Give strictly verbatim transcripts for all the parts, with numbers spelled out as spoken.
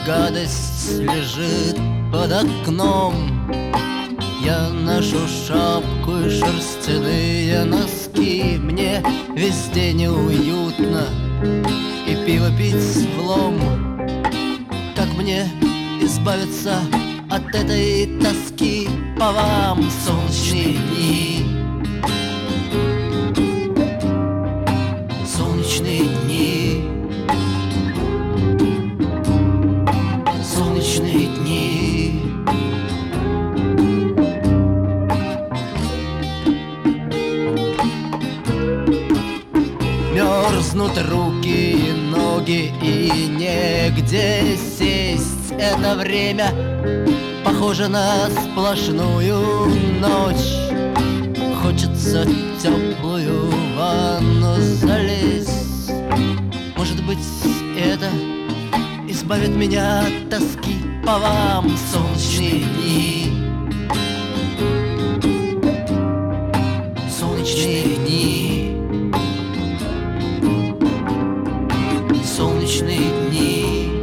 гадость лежит под окном. Я ношу шапку и шерстяные носки. Мне везде неуютно и пиво пить влом. Как мне избавиться от этой тоски по вам, солнечные дни? Солнечные дни, солнечные дни. Мерзнут руки и ноги, и негде сесть. Это время похоже на сплошную ночь. Хочется в теплую ванну залезть. Может быть, это избавит меня от тоски по вам, солнечные дни. Солнечные дни, солнечные дни.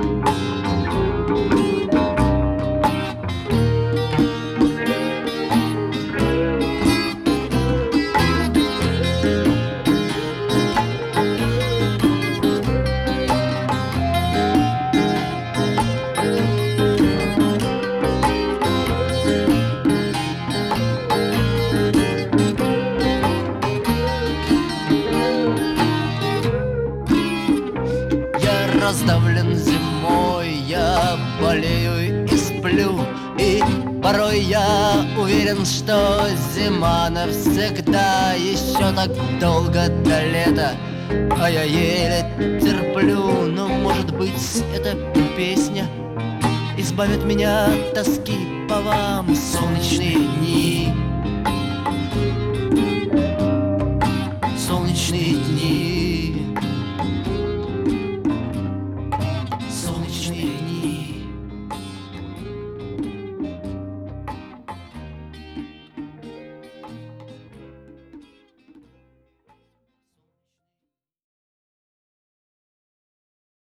Раздавлен зимой, я болею и сплю. И порой я уверен, что зима навсегда. Еще так долго до лета, а я еле терплю. Но может быть эта песня избавит меня от тоски по вам, солнечные дни.